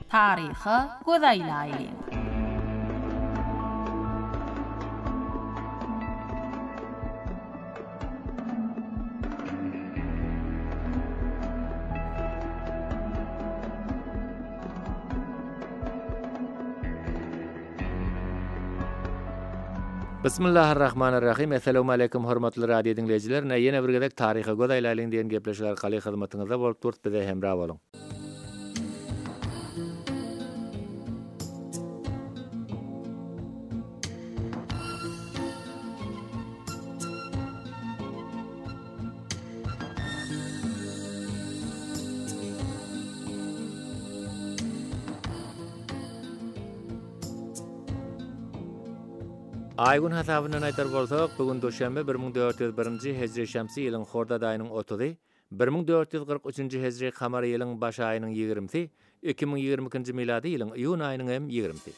Taryhy gözaýlaýly. Bismillahirrahmanirrahim. Assalamu alaykum hormatly radio dinleyijiler. Ýene bir gezek taryhy gözaýlaýlyň diýen gepleşler galy hyzmatyňyzda bolup durýar. Bize hemra boluň. Aýgün hasabynyň aýtar bolsak, bugün döşembe 1401-nji hejri şämsi ýylyň Hordad aýynyň 30-y, 1443-nji hejri kamar ýylyň baş aýynyň 20-si, 2022-nji miladi ýylyň iýun aýynyň hem 20-si.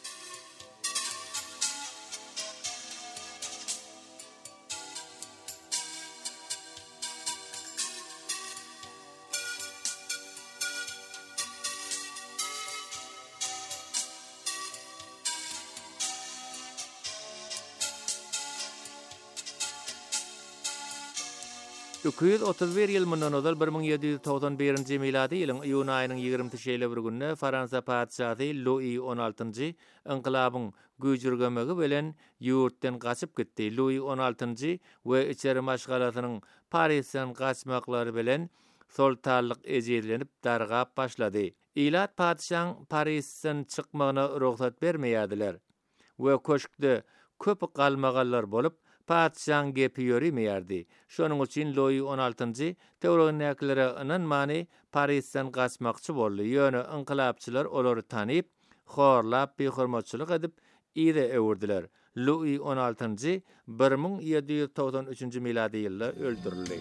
Öküz 31 ýyl mundan ozal 1791-nji miladi ýylyň iýun aýynyň 20-şeýle bir günne Fransa padşahy Louis XVI inqilabyň güýjürgemegi bilen ýurtdan gaçyp gitdi. Louis XVI we içeri maşgalasynyň Parisden gaçmaklary bilen soltarlyk ejedlenip dargap başlady. Ilat padşahyň Parisden çykmagyna ruhsat bermeýärdiler we köşkde köp galmagallar bolup padşahyň gepi ýöremeýärdi. Şonuň üçin Louis XVI teologiyalary inanmany Parisden gaçmakçy boldy. Ýöne inqilapçylar olary tanyp, horlap, behurmatçylyk edip ýere öwürdiler. Louis XVI 1793-nji miladi ýylda öldürildi.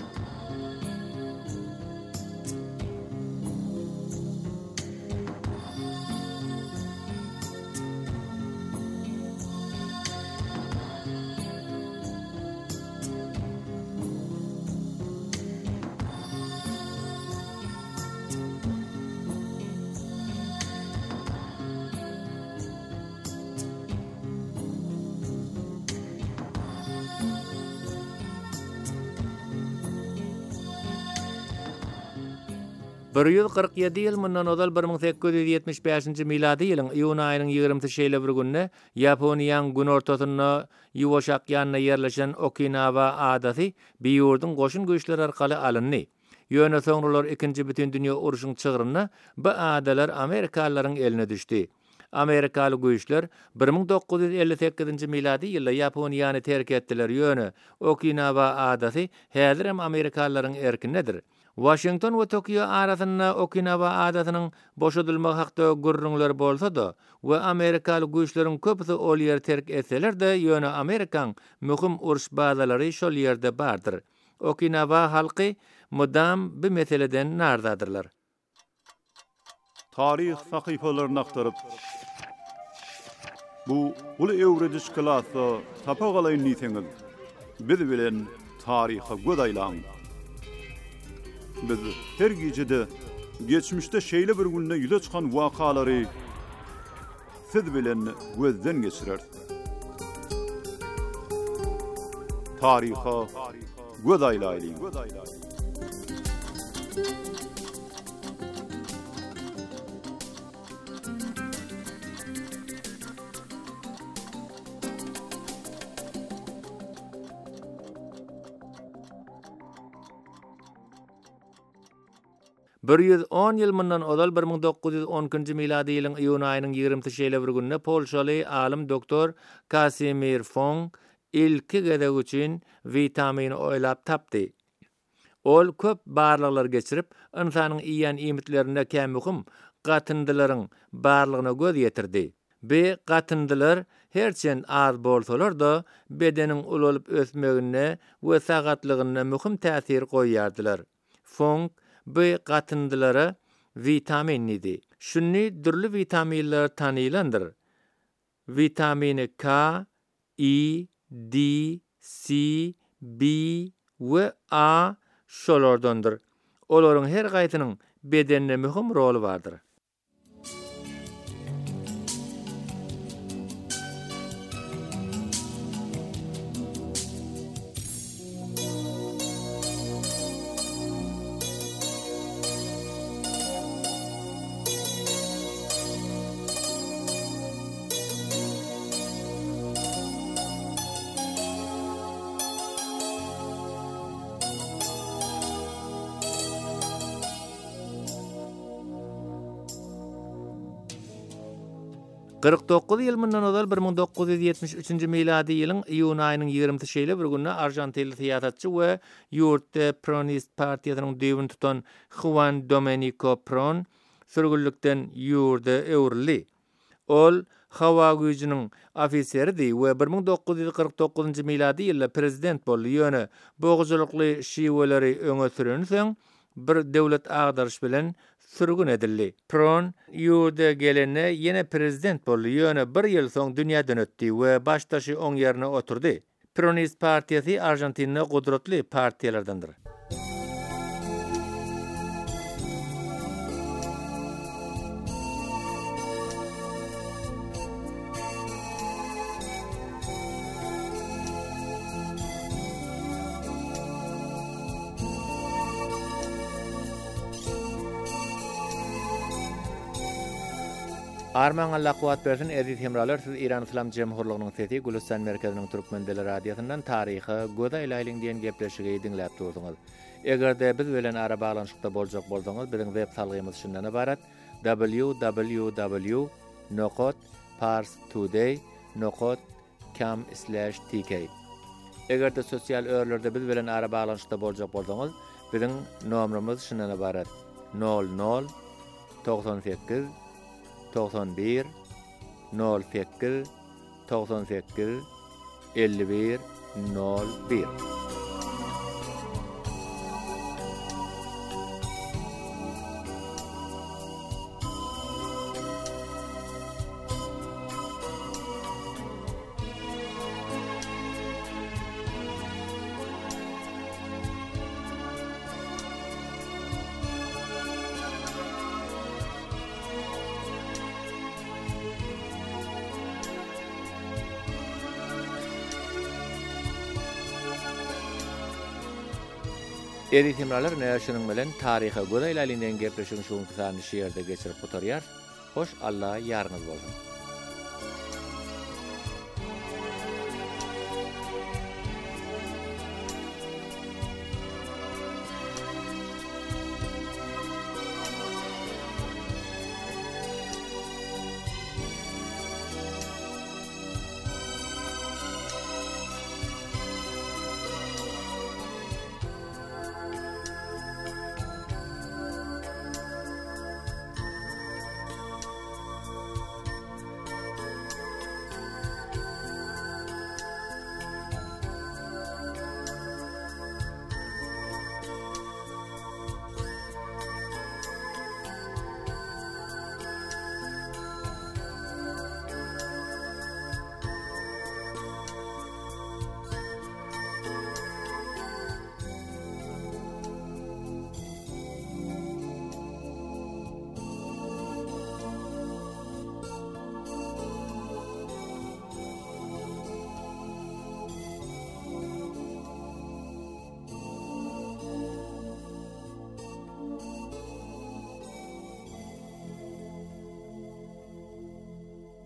Bir 147 ýyl mundan ozal 1875-nji miladi ýylyň iýun aýynyň 20-şeýle bir günne Ýaponiýanyň gün ortasyna ýuwaşak ýanyna ýerleşen Okinawa adasy bir ýurdun goşun güýçleri arkaly alyndy. Ýöne soňralar 2-nji bütün dünýä uruşynyň çygyryna bu adalar Amerikalylaryň eline düşdi. Amerikaly güýçler 1958-nji miladi ýylda Ýaponiýany terk etdiler. Ýöne Okinawa adasy häzir hem Amerikalylaryň erkindedir. Washington we Tokyo arasynda Okinawa adasynyň boşadylmagy hakda gürrüňler bolsa-da we Amerikaly güýçleriň köpüsi ol ýeri terk etseler-de ýöne Amerikaň möhüm uruş bazalary şol ýerde bardyr. Okinawa halky mudam bu meseleden nardadyrlar. Tarih sahypalaryny aktaryp bu uly öwrediş klasy tapagalyň niseňiz. Biz bilen taryha gözaýlaň. Biz her gecede geçmişte şeýle bir günde ýüze çykan wakalary siz bilen gözden geçirer. Taryha gözaýlaýlyň. Bir 110 ýyl mundan ozal 1910-njy miladi ýylyň iýun aýynyň 20-şeýle bir günne Polşaly alim doktor Kasimir Fong ilki gezek üçin vitamin oýlap tapdy. Ol köp barlyklar geçirip insanyň iýen iýmitlerinde kämühüm gatyndylaryň barlygyna göz ýetirdi. Bu gatyndylar herçen az bolsalar-da bedeniň ulanyp ösmegine we sagatlygyna möhüm täsir goýýardylar. Fong bu gatyndylara vitamin idi. Şunny dürli vitaminler tanylandyr. Vitamini K, E, D, C, B we A şolardandyr. Olaryň her gaýtynyň bedenine möhüm roli bardyr. 49 ýyl mundan ozal 1973-nji miladi ýylyň iýun aýynyň 20-şeýle bir günde Arjantinli tiýatratçy we ýurtda Peronist partiýasynyň döwün tutan Juan Domenico Perón sürgünlikden ýurda öwrüli. Ol hawa güýjiniň ofiseridir we 1949-njy miladi ýylda prezident boldy. Ýöne boğjulukly şiweleri öňe sürenseň bir döwlet agdaryş bilen sürgün edildi. Perón ýurda gelene ýene prezident boldy. Ýöne bir ýyl soň dünýäden ötdi we başdaşy oň ýerine oturdy. Peronist partiýasy Arjantinde gudratly partiýalardandyr. Arman Allah kuwat bersin edit hemralar siz İran İslam Cemhurluğunyň sesi Gülistan merkeziniň Türkmen dili radiosundan taryhy goda ilaýlyň diýen gepleşigi dinläp durdyňyz. Egerde biz bilen ara baglanyşykda boljak bolsaňyz biziň web salgymyz şundan ibarat www.parstoday.com/tk. Egerde sosial örlerde biz bilen ara baglanyşykda boljak bolsaňyz biziň nomerimiz şundan ibarat 00 98 91 08 98 51 01. Edit hemralar näşiniň bilen taryha goda ilaýlyň gepleşigi şuň kysany şeýerde geçirip oturýar. Hoş Allah ýarňyz bolsun.